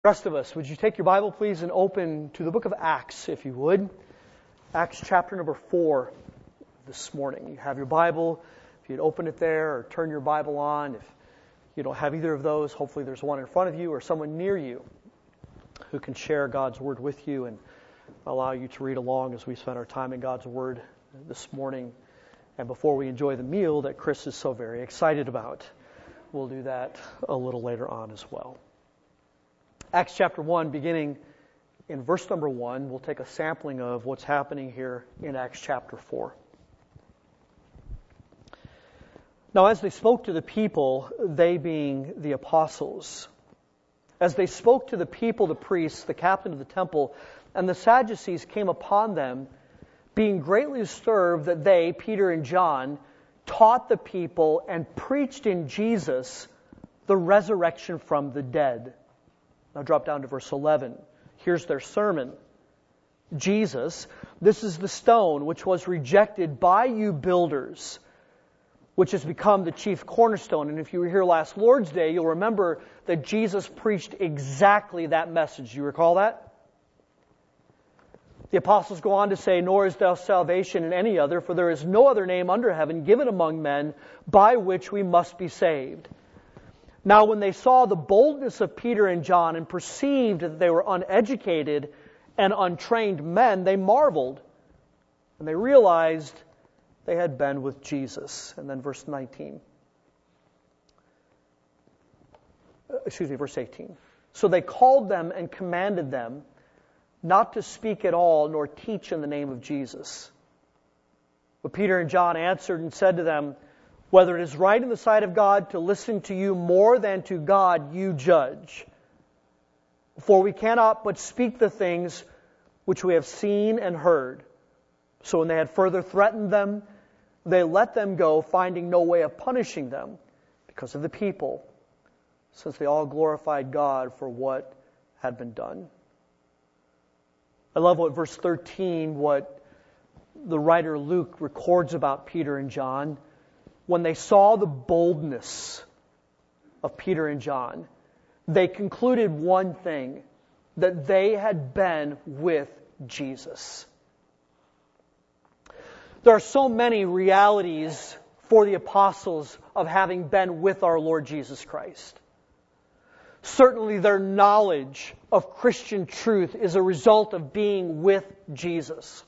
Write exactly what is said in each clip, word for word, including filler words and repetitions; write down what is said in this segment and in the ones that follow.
Rest of us, would you take your Bible, please, and open to the book of Acts, if you would. Acts chapter number four this morning. You have your Bible. If you'd open it there or turn your Bible on. If you don't have either of those, hopefully there's one in front of you or someone near you who can share God's Word with you and allow you to read along as we spend our time in God's Word this morning. And before we enjoy the meal that Chris is so very excited about, we'll do that a little later on as well. Acts chapter one, beginning in verse number one, we'll take a sampling of what's happening here in Acts chapter four. Now, as they spoke to the people, they being the apostles, as they spoke to the people, the priests, the captain of the temple, and the Sadducees came upon them, being greatly disturbed that they, Peter and John, taught the people and preached in Jesus the resurrection from the dead. Now drop down to verse eleven. Here's their sermon. Jesus, this is the stone which was rejected by you builders, which has become the chief cornerstone. And if you were here last Lord's Day, you'll remember that Jesus preached exactly that message. Do you recall that? The apostles go on to say, nor is there salvation in any other, for there is no other name under heaven given among men by which we must be saved. Now when they saw the boldness of Peter and John and perceived that they were uneducated and untrained men, they marveled, and they realized they had been with Jesus. And then verse nineteen. Excuse me, verse eighteen. So they called them and commanded them not to speak at all nor teach in the name of Jesus. But Peter and John answered and said to them, whether it is right in the sight of God to listen to you more than to God, you judge. For we cannot but speak the things which we have seen and heard. So when they had further threatened them, they let them go, finding no way of punishing them because of the people, since they all glorified God for what had been done. I love what verse thirteen, what the writer Luke records about Peter and John. When they saw the boldness of Peter and John, they concluded one thing, that they had been with Jesus. There are so many realities for the apostles of having been with our Lord Jesus Christ. Certainly their knowledge of Christian truth is a result of being with Jesus.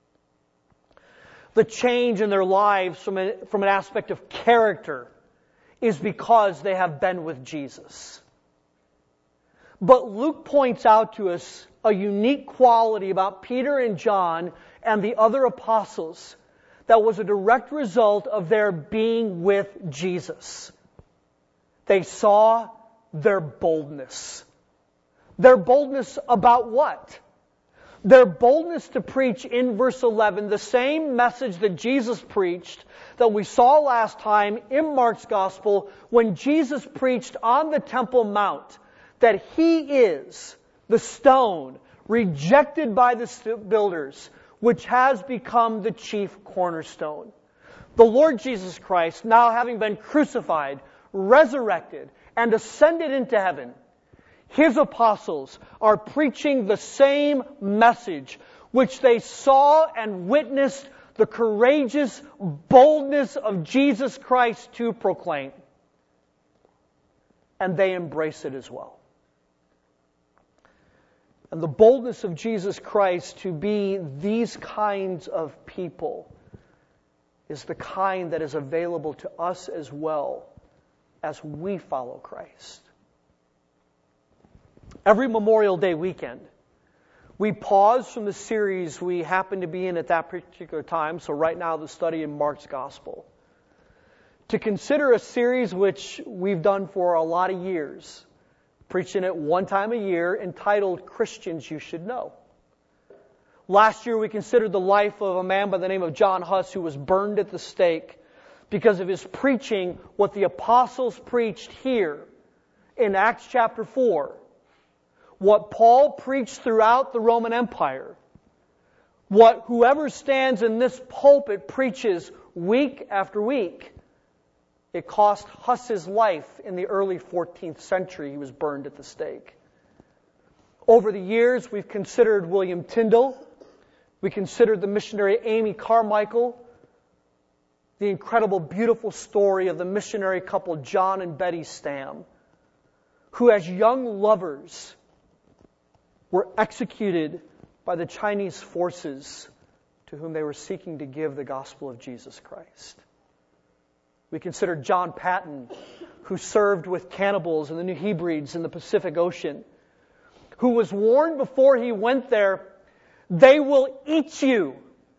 The change in their lives from, a, from an aspect of character is because they have been with Jesus. But Luke points out to us a unique quality about Peter and John and the other apostles that was a direct result of their being with Jesus. They saw their boldness. Their boldness about what? Their boldness to preach in verse eleven the same message that Jesus preached that we saw last time in Mark's Gospel when Jesus preached on the Temple Mount, that He is the stone rejected by the builders, which has become the chief cornerstone. The Lord Jesus Christ, now having been crucified, resurrected, and ascended into heaven, His apostles are preaching the same message which they saw and witnessed the courageous boldness of Jesus Christ to proclaim. And they embrace it as well. And the boldness of Jesus Christ to be these kinds of people is the kind that is available to us as well as we follow Christ. Every Memorial Day weekend, we pause from the series we happen to be in at that particular time, so right now the study in Mark's Gospel, to consider a series which we've done for a lot of years, preaching it one time a year, entitled Christians You Should Know. Last year we considered the life of a man by the name of John Huss who was burned at the stake because of his preaching what the apostles preached here in Acts chapter four. What Paul preached throughout the Roman Empire, what whoever stands in this pulpit preaches week after week. It cost Huss his life in the early fourteenth century. He was burned at the stake. Over the years, we've considered William Tyndale. We considered the missionary Amy Carmichael. The incredible, beautiful story of the missionary couple John and Betty Stam, who as young lovers were executed by the Chinese forces to whom they were seeking to give the gospel of Jesus Christ. We considered John Patton, who served with cannibals and the New Hebrides in the Pacific Ocean, who was warned before he went there, they will eat you.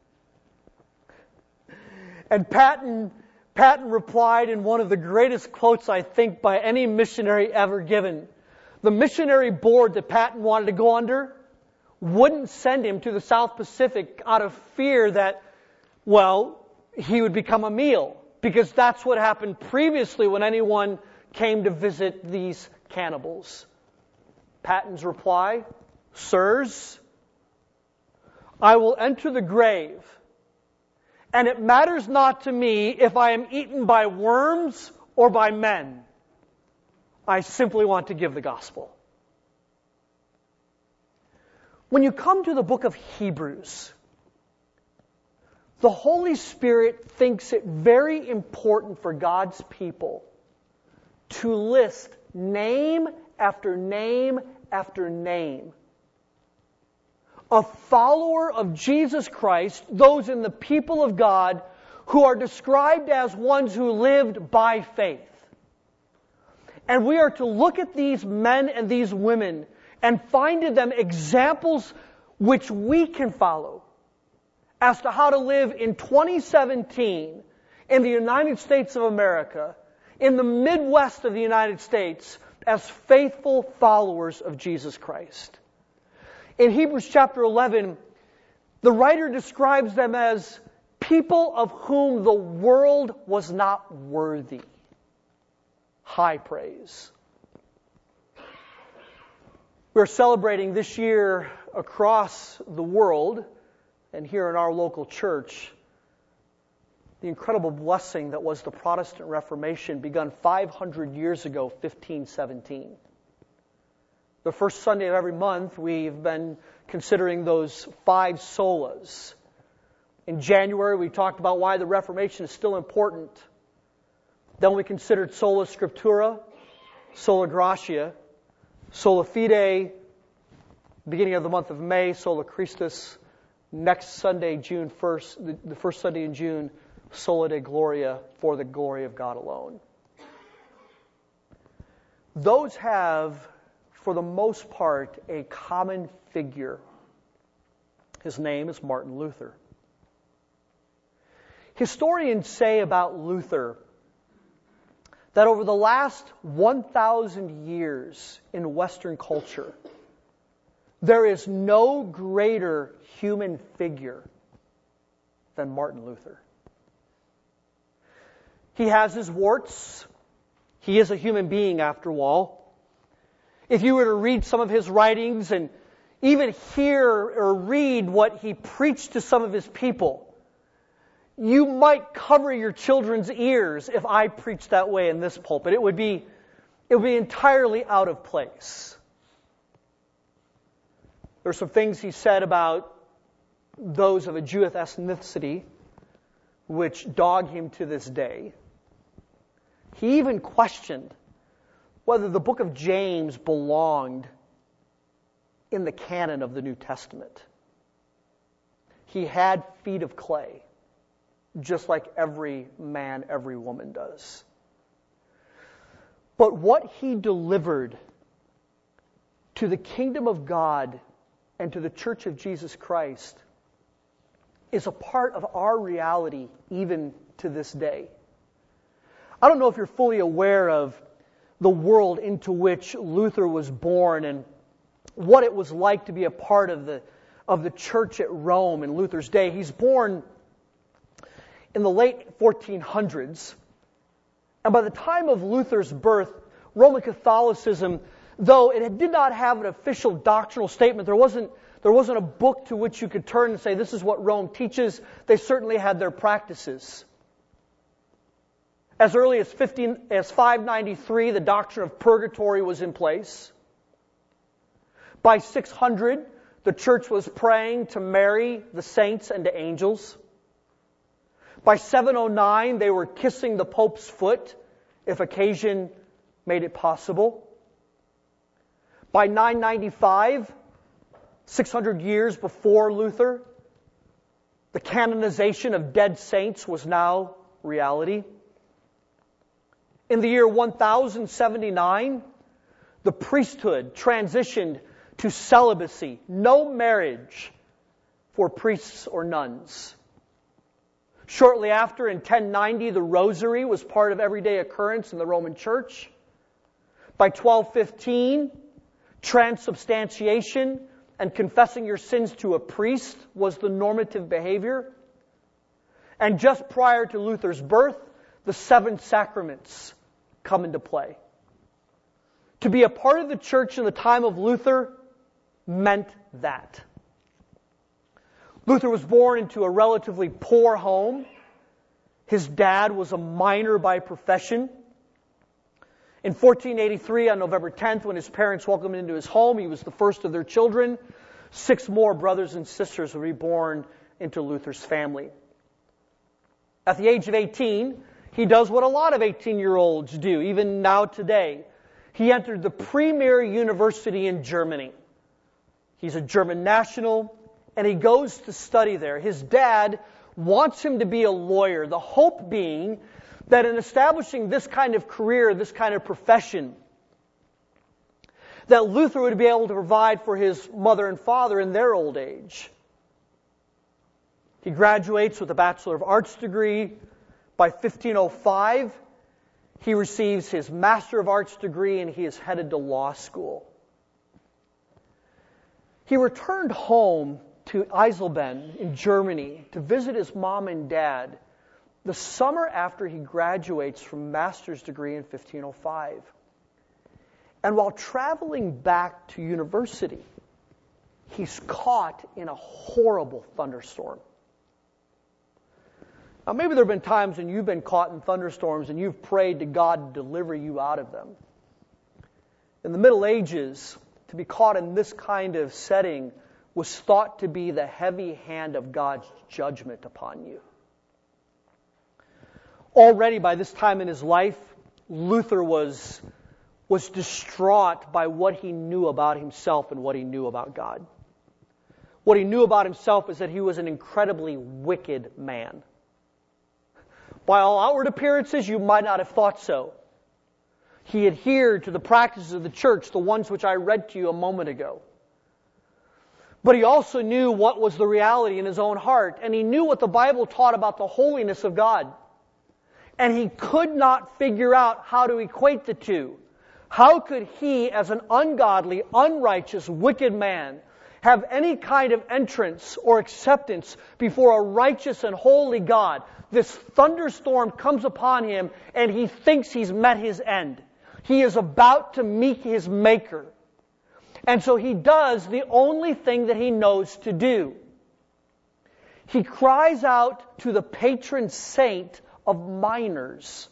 And Patton, Patton replied in one of the greatest quotes, I think, by any missionary ever given. The missionary board that Patton wanted to go under wouldn't send him to the South Pacific out of fear that, well, he would become a meal. Because that's what happened previously when anyone came to visit these cannibals. Patton's reply, sirs, I will enter the grave, and it matters not to me if I am eaten by worms or by men. I simply want to give the gospel. When you come to the book of Hebrews, the Holy Spirit thinks it very important for God's people to list name after name after name a follower of Jesus Christ, those in the people of God who are described as ones who lived by faith. And we are to look at these men and these women and find in them examples which we can follow as to how to live in twenty seventeen in the United States of America, in the Midwest of the United States, as faithful followers of Jesus Christ. In Hebrews chapter eleven, the writer describes them as people of whom the world was not worthy. High praise. We're celebrating this year across the world and here in our local church the incredible blessing that was the Protestant Reformation begun five hundred years ago, fifteen seventeen. The first Sunday of every month, we've been considering those five solas. In January, we talked about why the Reformation is still important. Then we considered sola scriptura, sola gratia, sola fide, beginning of the month of May, sola Christus. Next Sunday, June first, the, the first Sunday in June, sola de gloria, for the glory of God alone. Those have, for the most part, a common figure. His name is Martin Luther. Historians say about Luther that over the last one thousand years in Western culture, there is no greater human figure than Martin Luther. He has his warts. He is a human being, after all. If you were to read some of his writings and even hear or read what he preached to some of his people, you might cover your children's ears if I preached that way in this pulpit. It would be, it would be entirely out of place. There are some things he said about those of a Jewish ethnicity which dog him to this day. He even questioned whether the book of James belonged in the canon of the New Testament. He had feet of clay, just like every man, every woman does. But what he delivered to the kingdom of God and to the Church of Jesus Christ is a part of our reality even to this day. I don't know if you're fully aware of the world into which Luther was born and what it was like to be a part of the of the church at Rome in Luther's day. He's born in the late fourteen hundreds, and by the time of Luther's birth, Roman Catholicism, though it did not have an official doctrinal statement, there wasn't there wasn't a book to which you could turn and say, this is what Rome teaches. They certainly had their practices. As early as fifteen, as five ninety-three, the doctrine of purgatory was in place. By six hundred, the church was praying to Mary, the saints, and to angels. By seven oh nine, they were kissing the Pope's foot, if occasion made it possible. By nine ninety-five, six hundred years before Luther, the canonization of dead saints was now reality. In the year one thousand seventy-nine, the priesthood transitioned to celibacy, no marriage for priests or nuns. Shortly after, in ten ninety, the rosary was part of everyday occurrence in the Roman Church. By twelve fifteen, transubstantiation and confessing your sins to a priest was the normative behavior. And just prior to Luther's birth, the seven sacraments come into play. To be a part of the church in the time of Luther meant that. Luther was born into a relatively poor home. His dad was a miner by profession. In fourteen eighty-three, on November tenth, when his parents welcomed him into his home, he was the first of their children. Six more brothers and sisters were born into Luther's family. At the age of eighteen, he does what a lot of eighteen-year-olds do, even now today. He entered the premier university in Germany. He's a German national, and he goes to study there. His dad wants him to be a lawyer, the hope being that in establishing this kind of career, this kind of profession, that Luther would be able to provide for his mother and father in their old age. He graduates with a Bachelor of Arts degree. By fifteen oh five, he receives his Master of Arts degree and he is headed to law school. He returned home to Eisleben in Germany to visit his mom and dad the summer after he graduates from master's degree in fifteen oh five. And while traveling back to university, he's caught in a horrible thunderstorm. Now, maybe there have been times when you've been caught in thunderstorms and you've prayed to God to deliver you out of them. In the Middle Ages, to be caught in this kind of setting was thought to be the heavy hand of God's judgment upon you. Already by this time in his life, Luther was, was distraught by what he knew about himself and what he knew about God. What he knew about himself is that he was an incredibly wicked man. By all outward appearances, you might not have thought so. He adhered to the practices of the church, the ones which I read to you a moment ago. But he also knew what was the reality in his own heart, and he knew what the Bible taught about the holiness of God. And he could not figure out how to equate the two. How could he, as an ungodly, unrighteous, wicked man, have any kind of entrance or acceptance before a righteous and holy God? This thunderstorm comes upon him, and he thinks he's met his end. He is about to meet his Maker. And so he does the only thing that he knows to do. He cries out to the patron saint of miners,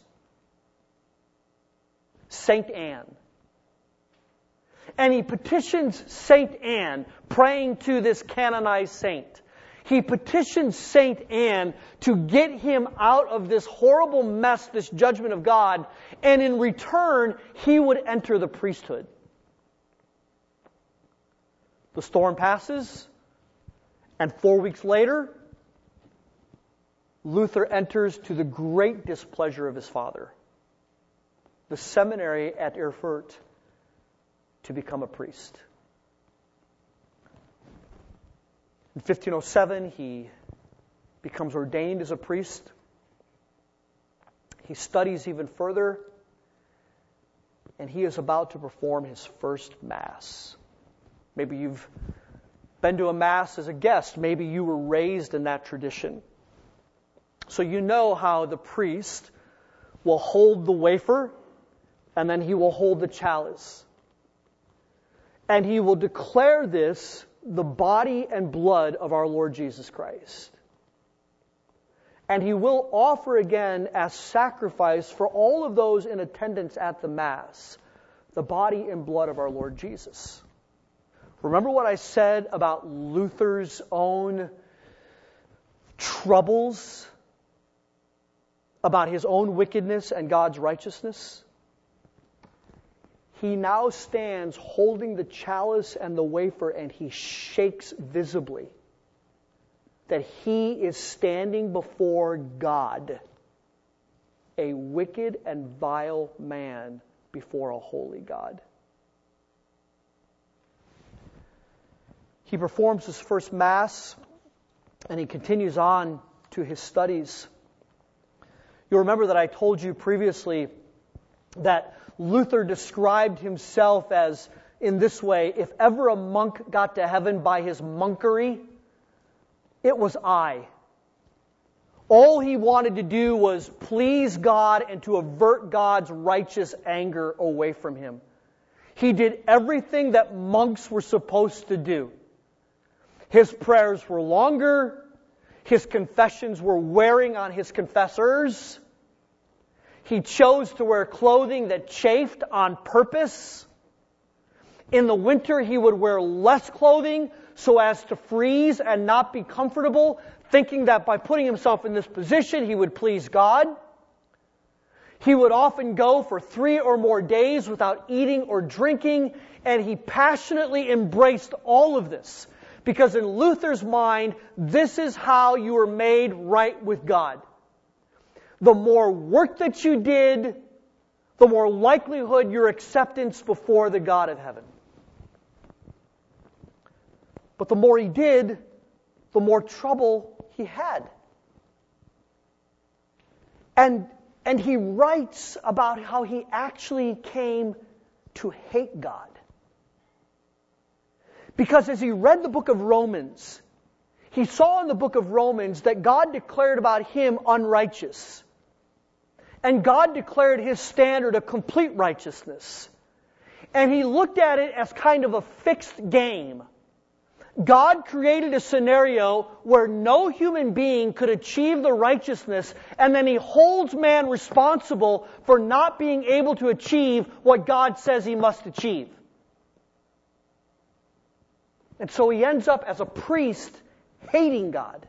Saint Anne. And he petitions Saint Anne, praying to this canonized saint. He petitions Saint Anne to get him out of this horrible mess, this judgment of God, and in return, he would enter the priesthood. The storm passes, and four weeks later, Luther enters to the great displeasure of his father, the seminary at Erfurt, to become a priest. In fifteen oh seven, he becomes ordained as a priest. He studies even further, and he is about to perform his first Mass. Maybe you've been to a Mass as a guest. Maybe you were raised in that tradition. So you know how the priest will hold the wafer, and then he will hold the chalice. And he will declare this the body and blood of our Lord Jesus Christ. And he will offer again as sacrifice for all of those in attendance at the Mass, the body and blood of our Lord Jesus. Remember what I said about Luther's own troubles about his own wickedness and God's righteousness? He now stands holding the chalice and the wafer, and he shakes visibly that he is standing before God, a wicked and vile man before a holy God. He performs his first Mass, and he continues on to his studies. You'll remember that I told you previously that Luther described himself as, in this way, if ever a monk got to heaven by his monkery, it was I. All he wanted to do was please God and to avert God's righteous anger away from him. He did everything that monks were supposed to do. His prayers were longer. His confessions were wearing on his confessors. He chose to wear clothing that chafed on purpose. In the winter, he would wear less clothing so as to freeze and not be comfortable, thinking that by putting himself in this position, he would please God. He would often go for three or more days without eating or drinking, and he passionately embraced all of this. Because in Luther's mind, this is how you are made right with God. The more work that you did, the more likelihood your acceptance before the God of heaven. But the more he did, the more trouble he had. And, and he writes about how he actually came to hate God. Because as he read the book of Romans, he saw in the book of Romans that God declared about him unrighteous. And God declared his standard a complete righteousness. And he looked at it as kind of a fixed game. God created a scenario where no human being could achieve the righteousness, and then he holds man responsible for not being able to achieve what God says he must achieve. And so he ends up as a priest hating God.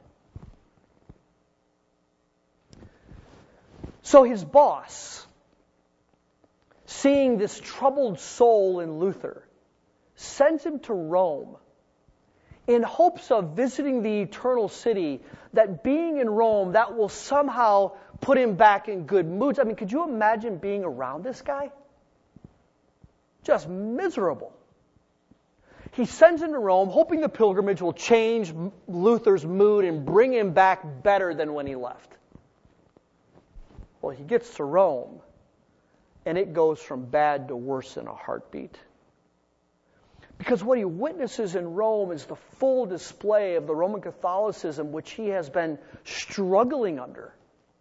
So his boss, seeing this troubled soul in Luther, sends him to Rome in hopes of visiting the eternal city, that being in Rome, that will somehow put him back in good moods. I mean, could you imagine being around this guy? Just miserable. He sends him to Rome, hoping the pilgrimage will change Luther's mood and bring him back better than when he left. Well, he gets to Rome, and it goes from bad to worse in a heartbeat. Because what he witnesses in Rome is the full display of the Roman Catholicism which he has been struggling under.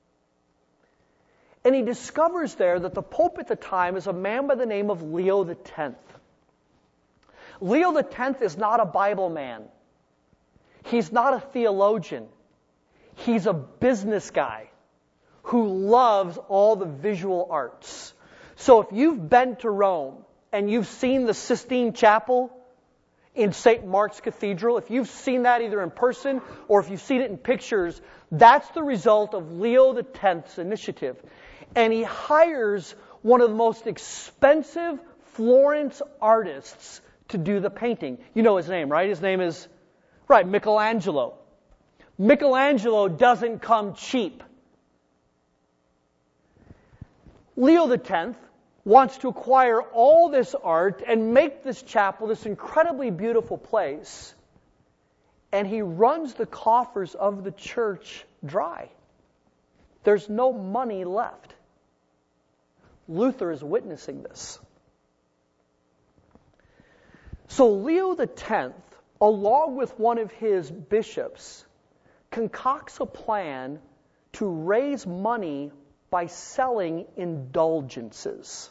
And he discovers there that the Pope at the time is a man by the name of Leo the Tenth. Leo the Tenth is not a Bible man. He's not a theologian. He's a business guy who loves all the visual arts. So if you've been to Rome and you've seen the Sistine Chapel in Saint Mark's Cathedral, if you've seen that either in person or if you've seen it in pictures, that's the result of Leo the Tenth's initiative. And he hires one of the most expensive Florence artists to do the painting. You know his name, right? His name is, right, Michelangelo. Michelangelo doesn't come cheap. Leo the Tenth wants to acquire all this art and make this chapel this incredibly beautiful place. And he runs the coffers of the church dry. There's no money left. Luther is witnessing this. So Leo the Tenth, along with one of his bishops, concocts a plan to raise money by selling indulgences.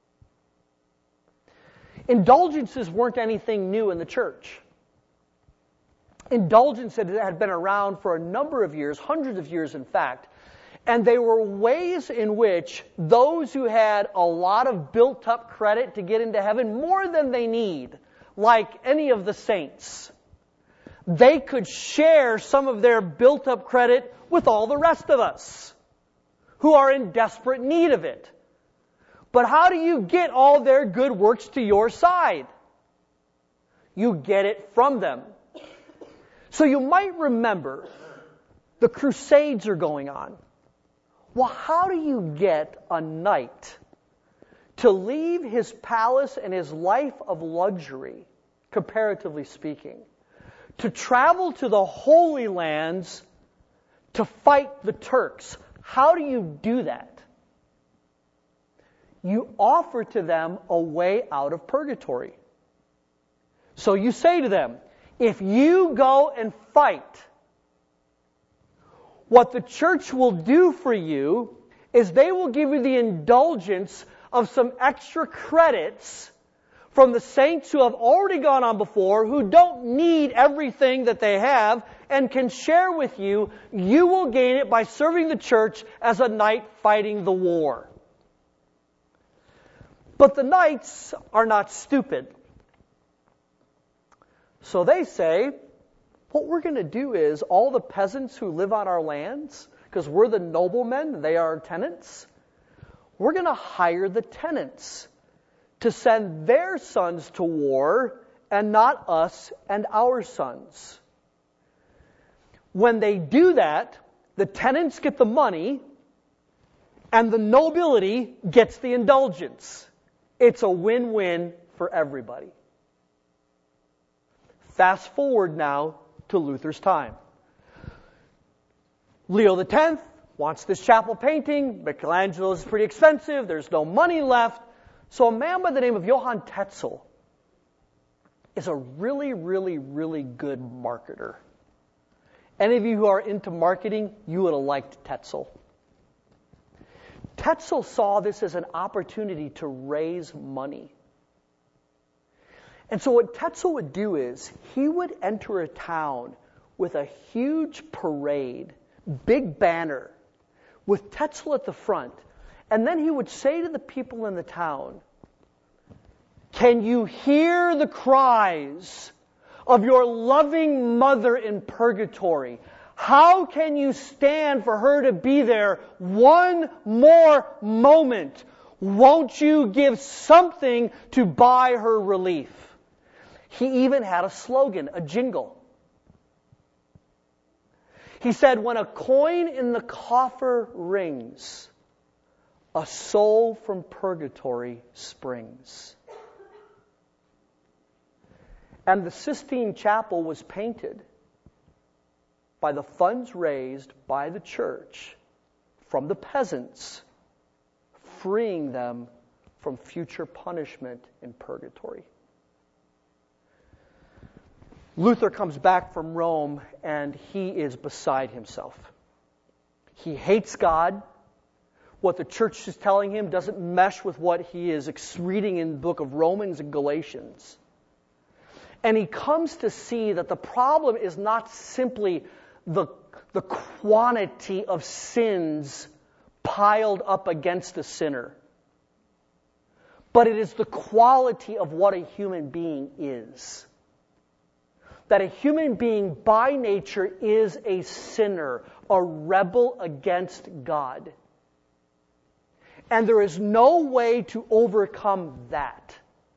Indulgences weren't anything new in the church. Indulgences had been around for a number of years, hundreds of years in fact, and they were ways in which those who had a lot of built-up credit to get into heaven, more than they need, like any of the saints. They could share some of their built-up credit with all the rest of us who are in desperate need of it. But how do you get all their good works to your side? You get it from them. So you might remember the Crusades are going on. Well, how do you get a knight to leave his palace and his life of luxury, comparatively speaking, to travel to the Holy Lands to fight the Turks? How do you do that? You offer to them a way out of purgatory. So you say to them, if you go and fight, what the church will do for you is they will give you the indulgence of some extra credits from the saints who have already gone on before, who don't need everything that they have and can share with you. You will gain it by serving the church as a knight fighting the war. But the knights are not stupid. So they say, what we're going to do is all the peasants who live on our lands, because we're the noblemen, they are tenants, we're going to hire the tenants to send their sons to war and not us and our sons. When they do that, the tenants get the money and the nobility gets the indulgence. It's a win-win for everybody. Fast forward now to Luther's time. Leo the Tenth wants this chapel painting. Michelangelo's pretty expensive. There's no money left. So a man by the name of Johann Tetzel is a really, really, really good marketer. Any of you who are into marketing, you would have liked Tetzel. Tetzel saw this as an opportunity to raise money. And so what Tetzel would do is he would enter a town with a huge parade, big banner, with Tetzel at the front. And then he would say to the people in the town, can you hear the cries of your loving mother in purgatory? How can you stand for her to be there one more moment? Won't you give something to buy her relief? He even had a slogan, a jingle. He said, when a coin in the coffer rings, a soul from purgatory springs. And the Sistine Chapel was painted by the funds raised by the church from the peasants, freeing them from future punishment in purgatory. Luther comes back from Rome and he is beside himself. He hates God. What the church is telling him doesn't mesh with what he is reading in the book of Romans and Galatians. And he comes to see that the problem is not simply the, the quantity of sins piled up against the sinner, but it is the quality of what a human being is. That a human being by nature is a sinner, a rebel against God. And there is no way to overcome that.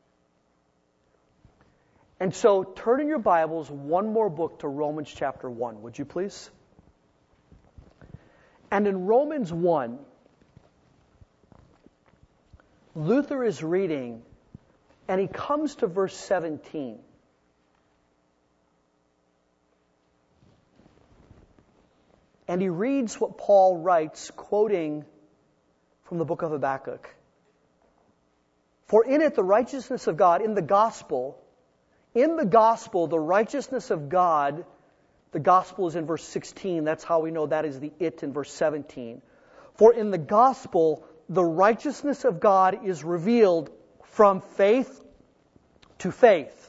And so turn in your Bibles one more book to Romans chapter one, would you please? And in Romans one, Luther is reading, and he comes to verse seventeen. And he reads what Paul writes, quoting from the book of Habakkuk. For in it the righteousness of God, in the gospel, in the gospel, the righteousness of God, the gospel is in verse sixteen. That's how we know that is the it in verse seventeen. For in the gospel, the righteousness of God is revealed from faith to faith.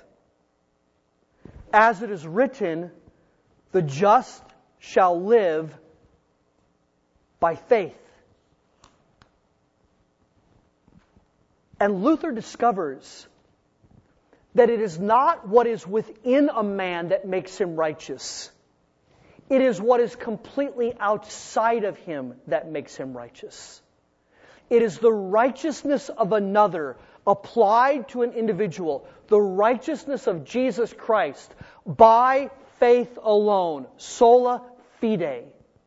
As it is written, the just shall live by faith. And Luther discovers that it is not what is within a man that makes him righteous. It is what is completely outside of him that makes him righteous. It is the righteousness of another applied to an individual, the righteousness of Jesus Christ by faith alone, sola fide.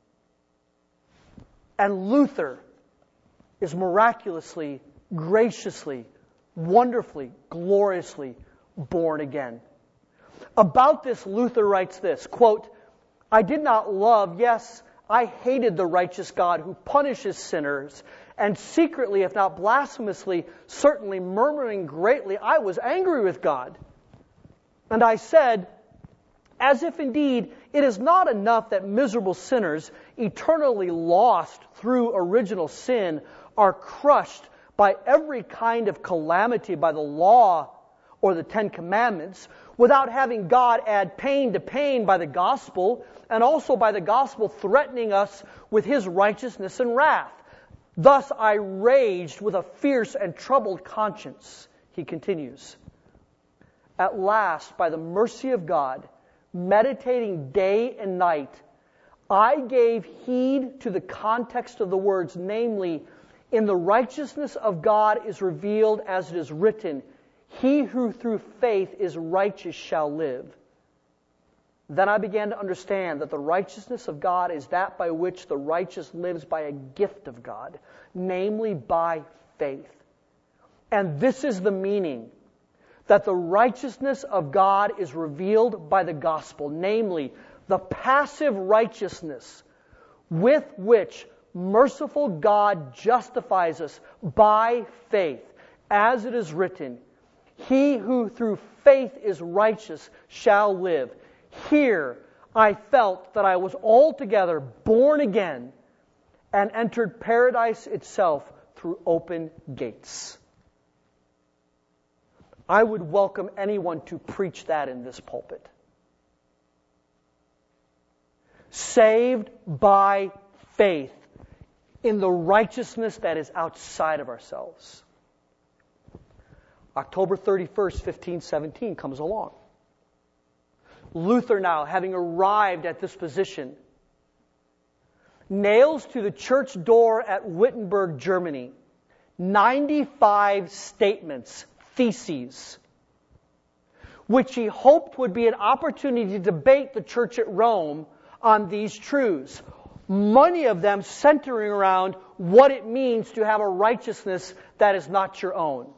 And Luther is miraculously, graciously, wonderfully, gloriously born again. About this, Luther writes this, quote, I did not love, yes, I hated the righteous God who punishes sinners, and secretly, if not blasphemously, certainly murmuring greatly, I was angry with God. And I said, as if indeed it is not enough that miserable sinners, eternally lost through original sin, are crushed by every kind of calamity by the law or the Ten Commandments, without having God add pain to pain by the gospel, and also by the gospel threatening us with His righteousness and wrath. Thus I raged with a fierce and troubled conscience, he continues. At last, by the mercy of God, meditating day and night, I gave heed to the context of the words, namely, in the righteousness of God is revealed as it is written, he who through faith is righteous shall live. Then I began to understand that the righteousness of God is that by which the righteous lives by a gift of God, namely by faith. And this is the meaning, that the righteousness of God is revealed by the gospel, namely the passive righteousness with which merciful God justifies us by faith, as it is written, he who through faith is righteous shall live. Here I felt that I was altogether born again and entered paradise itself through open gates. I would welcome anyone to preach that in this pulpit. Saved by faith in the righteousness that is outside of ourselves. October thirty-first, fifteen seventeen comes along. Luther now, having arrived at this position, nails to the church door at Wittenberg, Germany, ninety-five statements, theses, which he hoped would be an opportunity to debate the church at Rome on these truths. Many of them centering around what it means to have a righteousness that is not your own.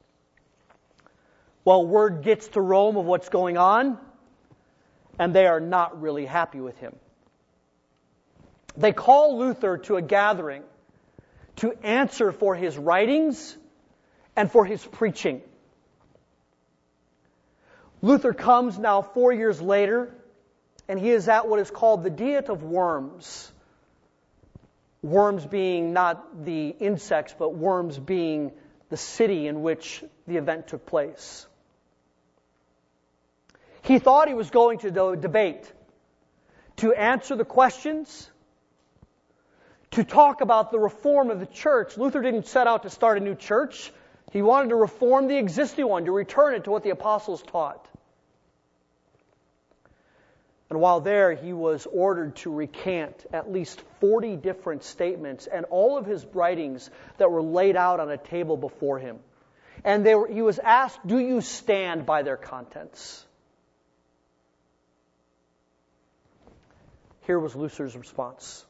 Well, word gets to Rome of what's going on, and they are not really happy with him. They call Luther to a gathering to answer for his writings and for his preaching. Luther comes now four years later, and he is at what is called the Diet of Worms. Worms being not the insects, but Worms being the city in which the event took place. He thought he was going to do debate, to answer the questions, to talk about the reform of the church. Luther didn't set out to start a new church. He wanted to reform the existing one, to return it to what the apostles taught. And while there, he was ordered to recant at least forty different statements and all of his writings that were laid out on a table before him. And they were, he was asked, do you stand by their contents? Here was Luther's response.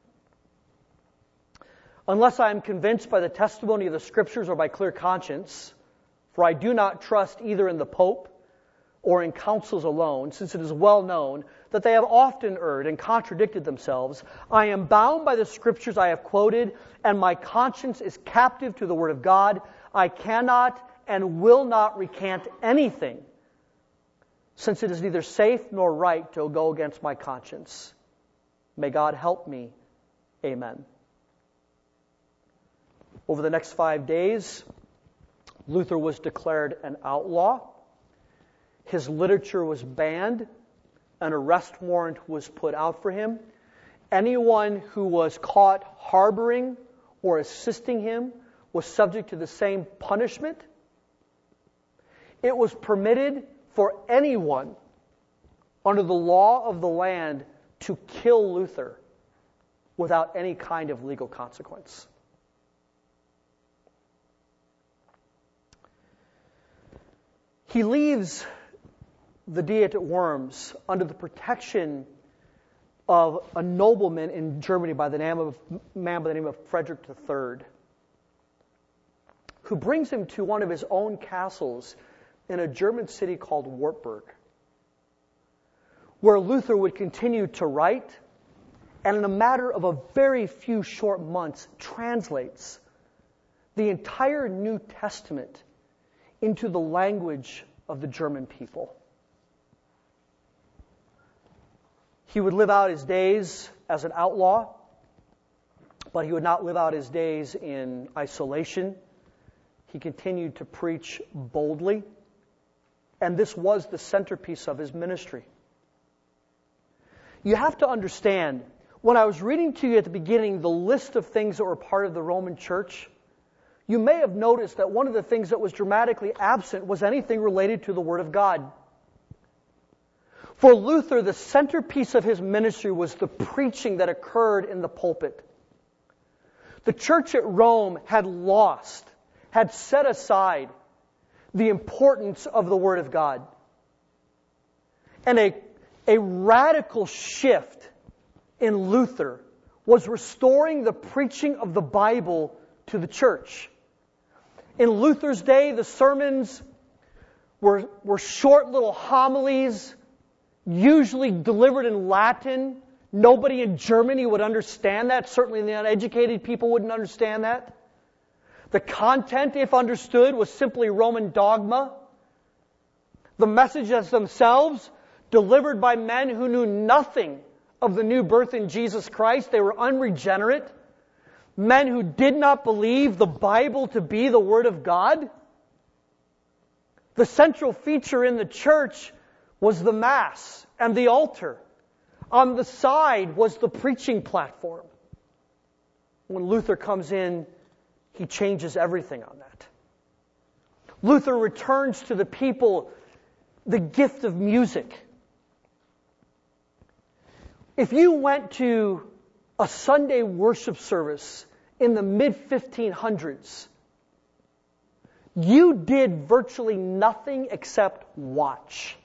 Unless I am convinced by the testimony of the Scriptures or by clear conscience, for I do not trust either in the Pope or in councils alone, since it is well known that they have often erred and contradicted themselves, I am bound by the Scriptures I have quoted, and my conscience is captive to the Word of God. I cannot and will not recant anything, since it is neither safe nor right to go against my conscience. May God help me. Amen. Over the next five days, Luther was declared an outlaw. His literature was banned. An arrest warrant was put out for him. Anyone who was caught harboring or assisting him was subject to the same punishment. it was permitted for anyone under the law of the land to kill Luther without any kind of legal consequence. He leaves the Diet at Worms under the protection of a nobleman in Germany by the name of man by the name of Frederick the Third, who brings him to one of his own castles in a German city called Wartburg, where Luther would continue to write, and in a matter of a very few short months translates the entire New Testament into the language of the German people. He would live out his days as an outlaw, but he would not live out his days in isolation. He continued to preach boldly, and this was the centerpiece of his ministry. You have to understand, when I was reading to you at the beginning the list of things that were part of the Roman Church, you may have noticed that one of the things that was dramatically absent was anything related to the Word of God. For Luther, the centerpiece of his ministry was the preaching that occurred in the pulpit. The church at Rome had lost, had set aside the importance of the Word of God. And a, a radical shift in Luther was restoring the preaching of the Bible to the church. In Luther's day, the sermons were, were short little homilies, usually delivered in Latin. Nobody in Germany would understand that. Certainly the uneducated people wouldn't understand that. The content, if understood, was simply Roman dogma. The messages themselves, delivered by men who knew nothing of the new birth in Jesus Christ. They were unregenerate. Men who did not believe the Bible to be the Word of God. The central feature in the church was the Mass and the altar. On the side was the preaching platform. When Luther comes in, he changes everything on that. Luther returns to the people the gift of music. If you went to a Sunday worship service in the mid fifteen hundreds, you did virtually nothing except watch.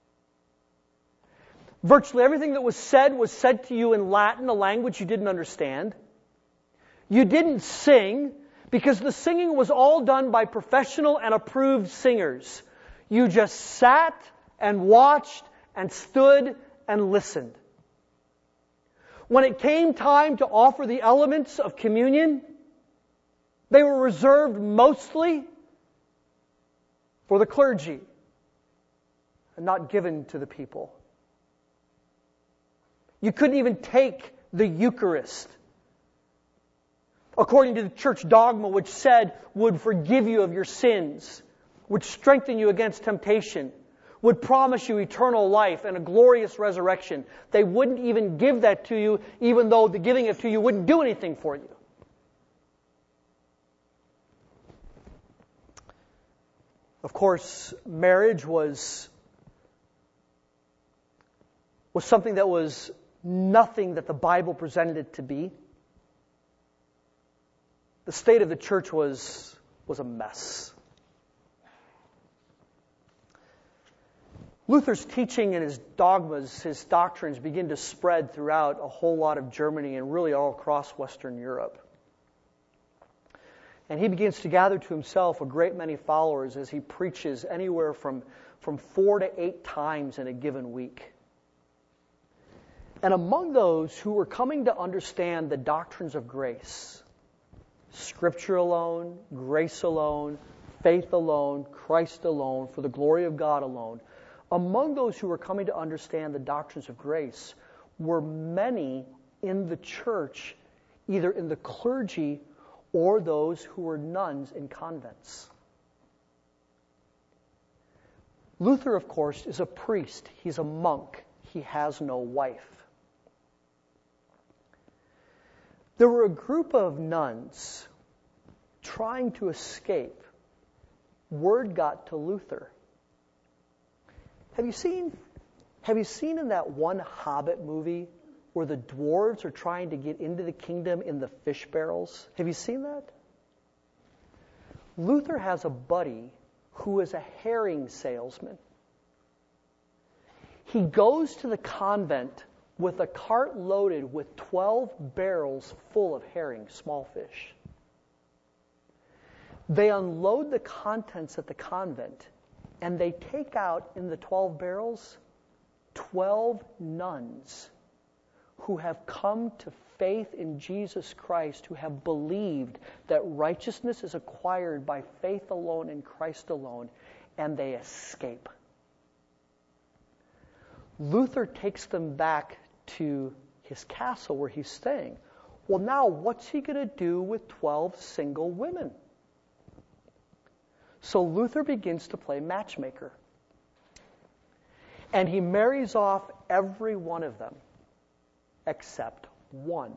Virtually everything that was said was said to you in Latin, a language you didn't understand. You didn't sing, because the singing was all done by professional and approved singers. You just sat and watched and stood and listened. When it came time to offer the elements of communion, they were reserved mostly for the clergy and not given to the people. You couldn't even take the Eucharist, according to the church dogma, which said would forgive you of your sins, would strengthen you against temptation, would promise you eternal life and a glorious resurrection. They wouldn't even give that to you, even though the giving it to you wouldn't do anything for you. Of course, marriage was, was something that was nothing that the Bible presented it to be. The state of the church was, was a mess. Luther's teaching and his dogmas, his doctrines begin to spread throughout a whole lot of Germany and really all across Western Europe. And he begins to gather to himself a great many followers as he preaches anywhere from, from four to eight times in a given week. And among those who were coming to understand the doctrines of grace, Scripture alone, grace alone, faith alone, Christ alone, for the glory of God alone, among those who were coming to understand the doctrines of grace were many in the church, either in the clergy or those who were nuns in convents. Luther, of course, is a priest. He's a monk. He has no wife. There were a group of nuns trying to escape. Word got to Luther Have you seen, have you seen in that one Hobbit movie where the dwarves are trying to get into the kingdom in the fish barrels? Have you seen that? Luther has a buddy who is a herring salesman. He goes to the convent with a cart loaded with twelve barrels full of herring, small fish. They unload the contents at the convent, and they take out in the twelve barrels twelve nuns who have come to faith in Jesus Christ, who have believed that righteousness is acquired by faith alone in Christ alone, and they escape. Luther takes them back to his castle where he's staying. Well, now what's he going to do with twelve single women? So Luther begins to play matchmaker. And he marries off every one of them except one.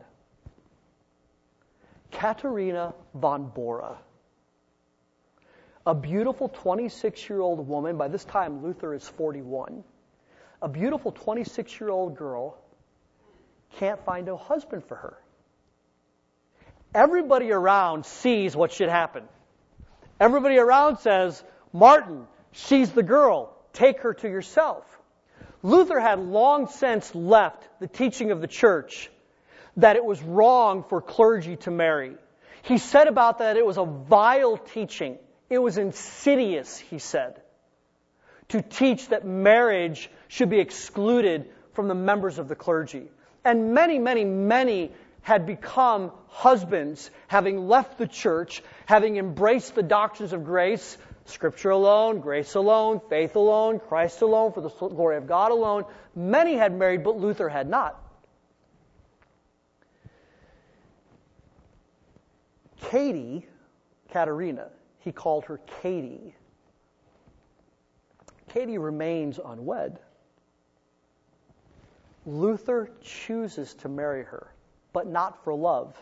Katharina von Bora. A beautiful twenty-six-year-old woman. By this time, Luther is forty-one. A beautiful twenty-six-year-old girl can't find a husband for her. Everybody around sees what should happen. Everybody around says, Martin, she's the girl. Take her to yourself. Luther had long since left the teaching of the church that it was wrong for clergy to marry. He said about that it was a vile teaching. It was insidious, he said, to teach that marriage should be excluded from the members of the clergy. And many, many, many had become husbands, having left the church, having embraced the doctrines of grace, Scripture alone, grace alone, faith alone, Christ alone, for the glory of God alone. Many had married, but Luther had not. Katie, Katharina, he called her Katie. Katie remains unwed. Luther chooses to marry her, but not for love.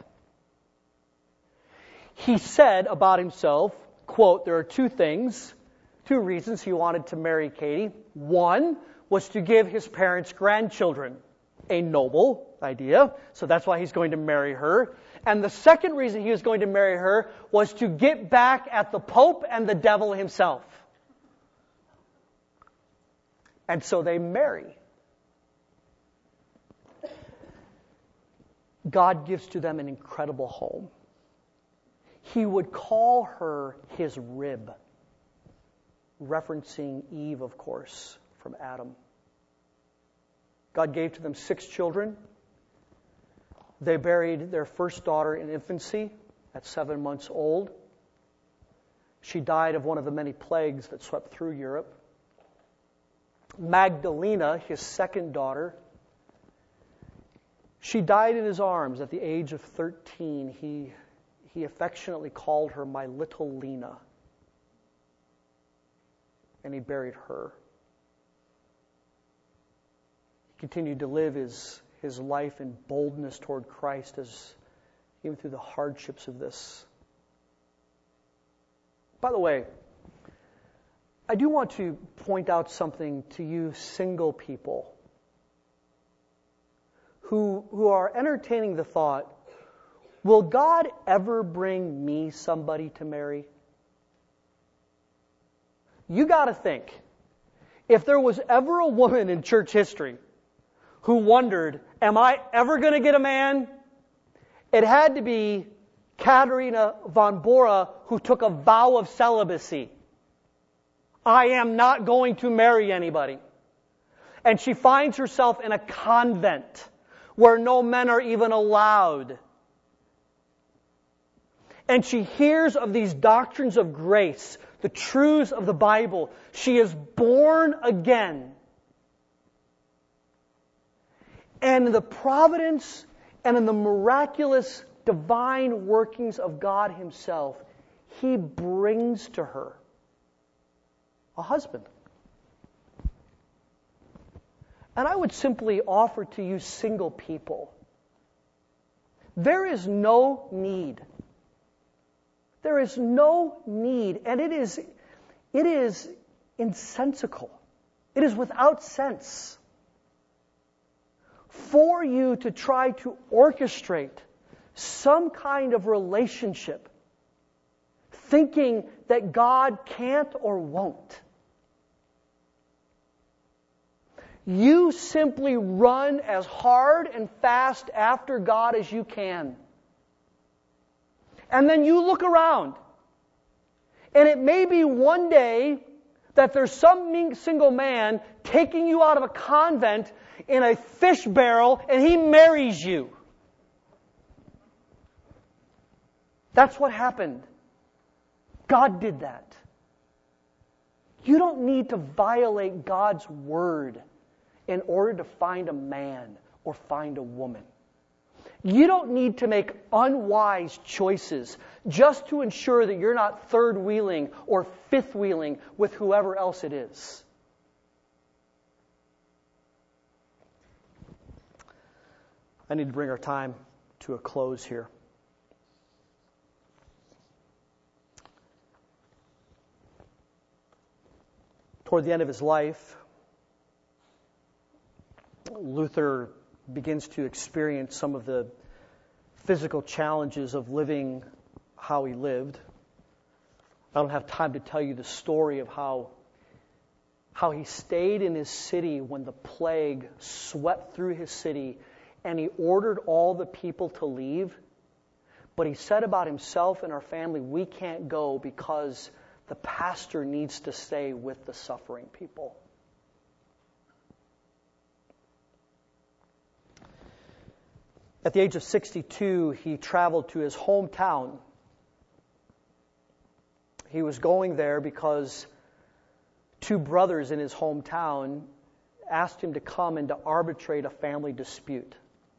He said about himself, quote, there are two things, two reasons he wanted to marry Katie. One was to give his parents grandchildren, a noble idea, so that's why he's going to marry her. And the second reason he was going to marry her was to get back at the Pope and the devil himself. And so they marry. God gives to them an incredible home. He would call her his rib, referencing Eve, of course, from Adam. God gave to them six children. They buried their first daughter in infancy at seven months old. She died of one of the many plagues that swept through Europe. Magdalena, his second daughter, she died in his arms at the age of thirteen. He, he affectionately called her my little Lena. And he buried her. He continued to live his, his life in boldness toward Christ, as even through the hardships of this. By the way, I do want to point out something to you single people who, who are entertaining the thought, will God ever bring me somebody to marry? You got to think, if there was ever a woman in church history who wondered, am I ever going to get a man? It had to be Katharina von Bora, who took a vow of celibacy. I am not going to marry anybody. And she finds herself in a convent where no men are even allowed. And she hears of these doctrines of grace, the truths of the Bible. She is born again. And in the providence and in the miraculous divine workings of God Himself, He brings to her a husband. And I would simply offer to you single people, there is no need. There is no need, and it is, it is insensical. It is without sense for you to try to orchestrate some kind of relationship thinking that God can't or won't. You simply run as hard and fast after God as you can. And then you look around. And it may be one day that there's some single man taking you out of a convent in a fish barrel and he marries you. That's what happened. God did that. You don't need to violate God's word in order to find a man or find a woman. You don't need to make unwise choices just to ensure that you're not third-wheeling or fifth-wheeling with whoever else it is. I need to bring our time to a close here. Toward the end of his life, Luther begins to experience some of the physical challenges of living how he lived. I don't have time to tell you the story of how, how he stayed in his city when the plague swept through his city and he ordered all the people to leave. But he said about himself and our family, we can't go because the pastor needs to stay with the suffering people. At the age of sixty-two, he traveled to his hometown. He was going there because two brothers in his hometown asked him to come and to arbitrate a family dispute.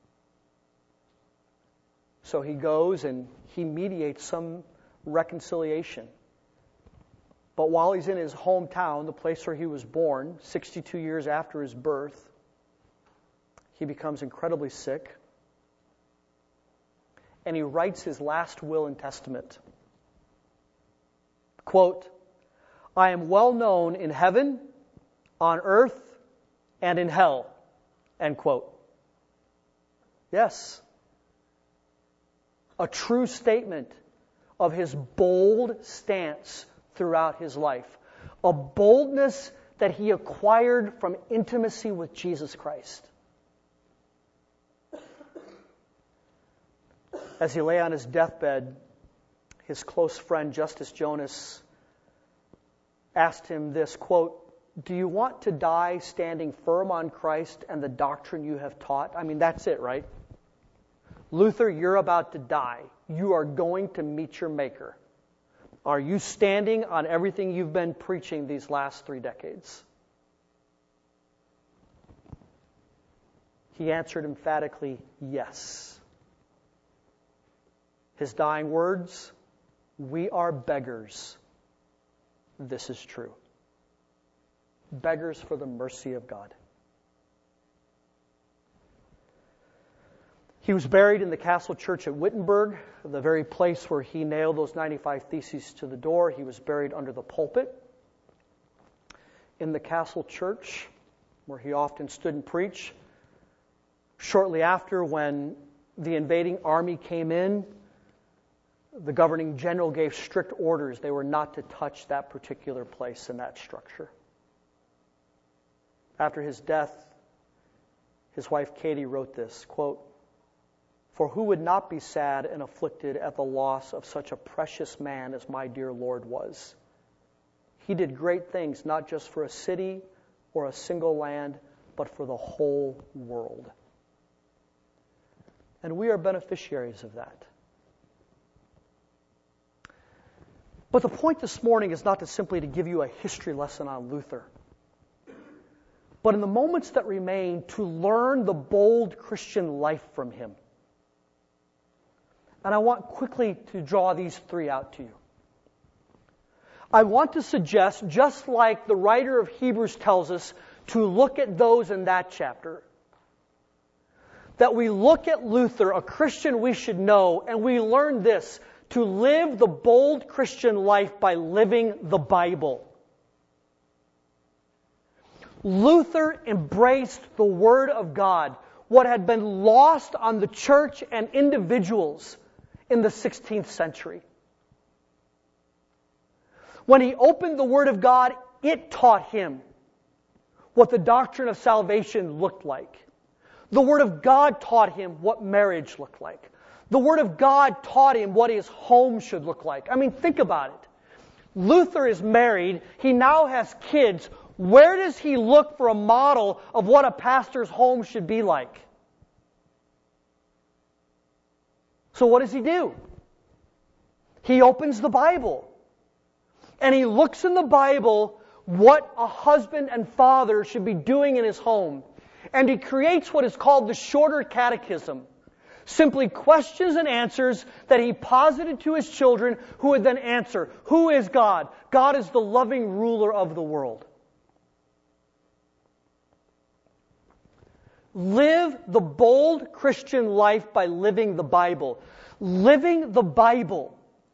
So he goes and he mediates some reconciliation. But while he's in his hometown, the place where he was born, sixty-two years after his birth, he becomes incredibly sick. And he writes his last will and testament. Quote, I am well known in heaven, on earth, and in hell. End quote. Yes. A true statement of his bold stance throughout his life. A boldness that he acquired from intimacy with Jesus Christ. As he lay on his deathbed, his close friend Justus Jonas asked him this, quote, do you want to die standing firm on Christ and the doctrine you have taught? I mean, that's it, right? Luther, you're about to die. You are going to meet your Maker. Are you standing on everything you've been preaching these last three decades? He answered emphatically, yes. His dying words, we are beggars. This is true. Beggars for the mercy of God. He was buried in the Castle Church at Wittenberg, the very place where he nailed those ninety-five Theses to the door. He was buried under the pulpit in the Castle Church, where he often stood and preached. Shortly after, when the invading army came in, the governing general gave strict orders. They were not to touch that particular place and that structure. After his death, his wife Katie wrote this, quote, for who would not be sad and afflicted at the loss of such a precious man as my dear Lord was? He did great things, not just for a city or a single land, but for the whole world. And we are beneficiaries of that. But the point this morning is not to simply to give you a history lesson on Luther, but in the moments that remain to learn the bold Christian life from him. And I want quickly to draw these three out to you. I want to suggest, just like the writer of Hebrews tells us, to look at those in that chapter. That we look at Luther, a Christian we should know, and we learn this, to live the bold Christian life by living the Bible. Luther embraced the Word of God, what had been lost on the church and individuals in the sixteenth century. When he opened the Word of God, it taught him what the doctrine of salvation looked like. The Word of God taught him what marriage looked like. The Word of God taught him what his home should look like. I mean, think about it. Luther is married. He now has kids. Where does he look for a model of what a pastor's home should be like? So what does he do? He opens the Bible. And he looks in the Bible what a husband and father should be doing in his home. And he creates what is called the Shorter Catechism. Simply questions and answers that he posited to his children, who would then answer, who is God? God is the loving ruler of the world. Live the bold Christian life by living the Bible. Living the Bible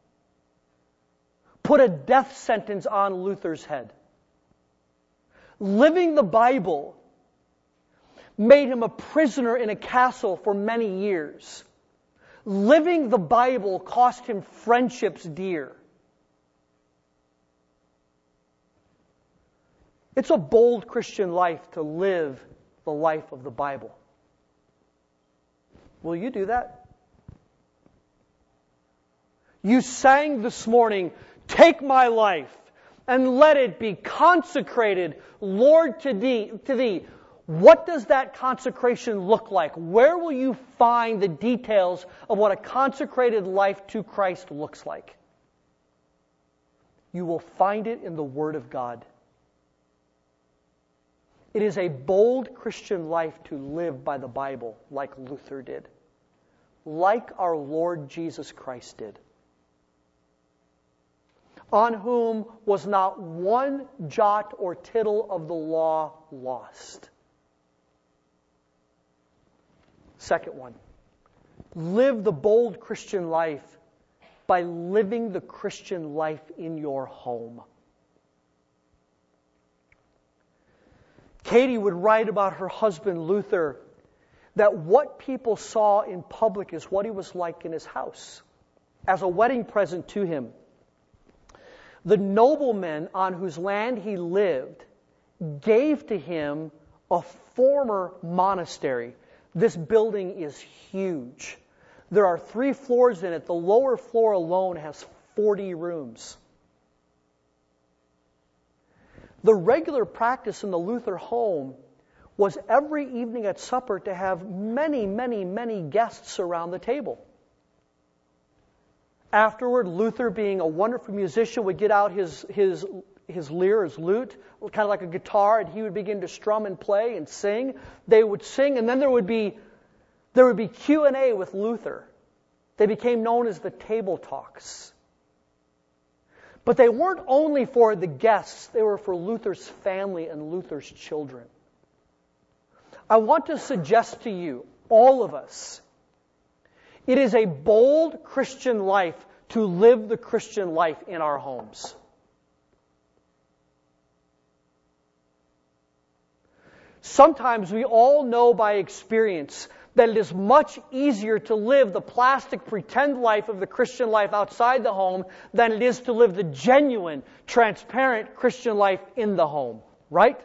put a death sentence on Luther's head. Living the Bible made him a prisoner in a castle for many years. Living the Bible cost him friendships dear. It's a bold Christian life to live the life of the Bible. Will you do that? You sang this morning, "Take my life and let it be consecrated, Lord, to thee, to thee." What does that consecration look like? Where will you find the details of what a consecrated life to Christ looks like? You will find it in the Word of God. It is a bold Christian life to live by the Bible, like Luther did, like our Lord Jesus Christ did, on whom was not one jot or tittle of the law lost. Second one, live the bold Christian life by living the Christian life in your home. Katie would write about her husband Luther that what people saw in public is what he was like in his house. As a wedding present to him, the noblemen on whose land he lived gave to him a former monastery. This building is huge. There are three floors in it. The lower floor alone has forty rooms. The regular practice in the Luther home was every evening at supper to have many, many, many guests around the table. Afterward, Luther, being a wonderful musician, would get out his, his, his lyre, his lute, kind of like a guitar, and he would begin to strum and play and sing. They would sing, and then there would be there would be Q and A with Luther. They became known as the table talks. But they weren't only for the guests, they were for Luther's family and Luther's children. I want to suggest to you, all of us, it is a bold Christian life to live the Christian life in our homes. Sometimes we all know by experience that it is much easier to live the plastic pretend life of the Christian life outside the home than it is to live the genuine, transparent Christian life in the home. Right?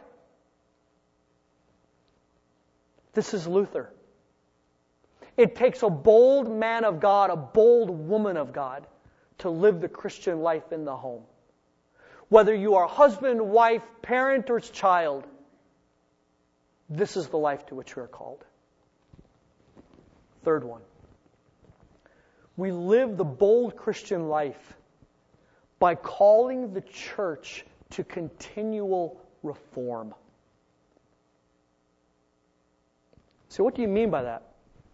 This is Luther. It takes a bold man of God, a bold woman of God, to live the Christian life in the home. Whether you are husband, wife, parent, or child, this is the life to which we are called. Third one. We live the bold Christian life by calling the church to continual reform. So what do you mean by that?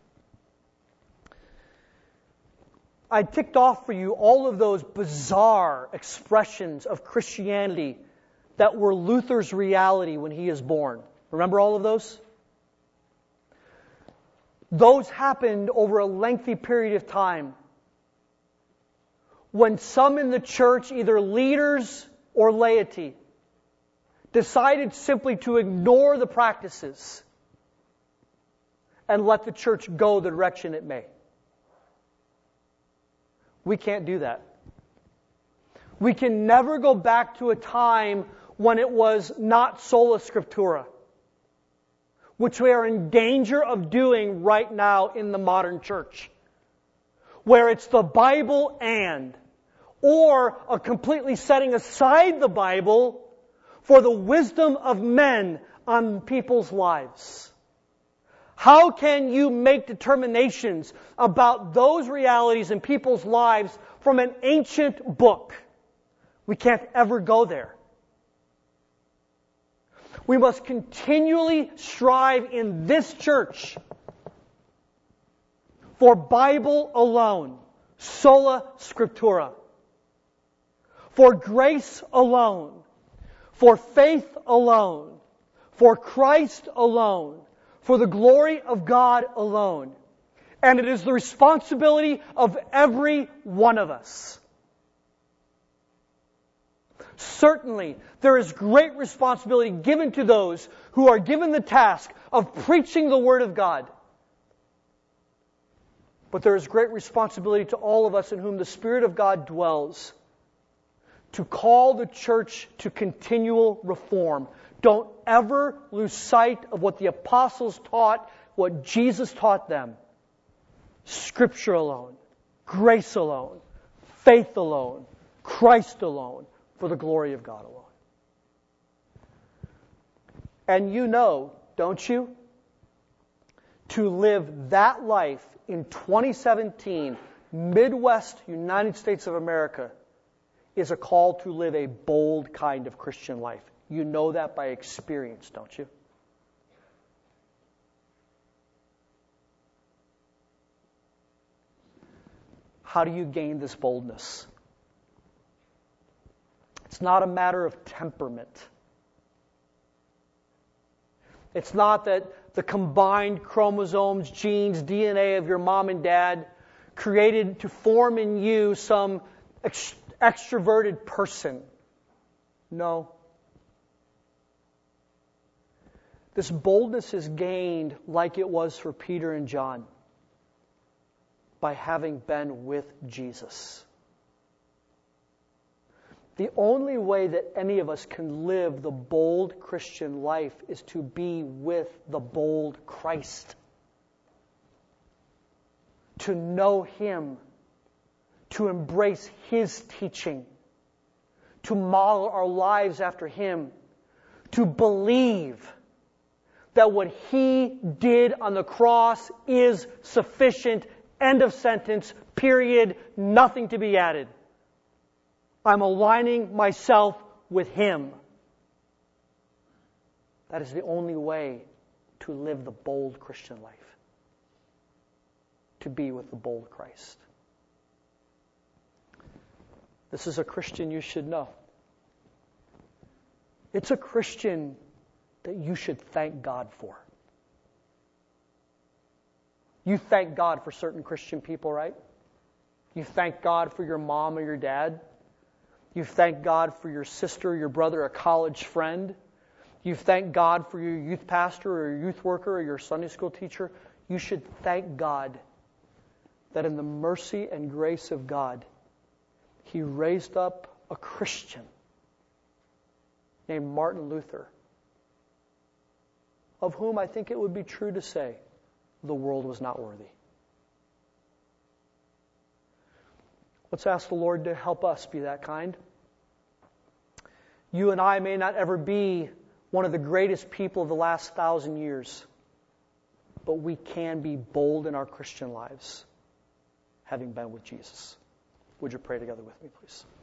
I ticked off for you all of those bizarre expressions of Christianity that were Luther's reality when he is born. Remember all of those? Those happened over a lengthy period of time when some in the church, either leaders or laity, decided simply to ignore the practices and let the church go the direction it may. We can't do that. We can never go back to a time when it was not sola scriptura, which we are in danger of doing right now in the modern church, where it's the Bible and, or a completely setting aside the Bible for the wisdom of men on people's lives. How can you make determinations about those realities in people's lives from an ancient book? We can't ever go there. We must continually strive in this church for Bible alone, sola scriptura, for grace alone, for faith alone, for Christ alone, for the glory of God alone. And it is the responsibility of every one of us. Certainly, there is great responsibility given to those who are given the task of preaching the Word of God. But there is great responsibility to all of us in whom the Spirit of God dwells to call the church to continual reform. Don't ever lose sight of what the apostles taught, what Jesus taught them. Scripture alone, grace alone, faith alone, Christ alone, for the glory of God alone. And you know, don't you, to live that life in twenty seventeen, Midwest United States of America, is a call to live a bold kind of Christian life. You know that by experience, don't you? How do you gain this boldness? It's not a matter of temperament. It's not that the combined chromosomes, genes, D N A of your mom and dad created to form in you some ex- extroverted person. No. This boldness is gained like it was for Peter and John by having been with Jesus. The only way that any of us can live the bold Christian life is to be with the bold Christ. To know Him. To embrace His teaching. To model our lives after Him. To believe that what He did on the cross is sufficient. End of sentence. Period. Nothing to be added. I'm aligning myself with Him. That is the only way to live the bold Christian life. To be with the bold Christ. This is a Christian you should know. It's a Christian that you should thank God for. You thank God for certain Christian people, right? You thank God for your mom or your dad. You thank God for your sister, your brother, a college friend. You thank God for your youth pastor or your youth worker or your Sunday school teacher. You should thank God that in the mercy and grace of God, He raised up a Christian named Martin Luther, of whom I think it would be true to say the world was not worthy. Let's ask the Lord to help us be that kind. You and I may not ever be one of the greatest people of the last thousand years, but we can be bold in our Christian lives, having been with Jesus. Would you pray together with me, please?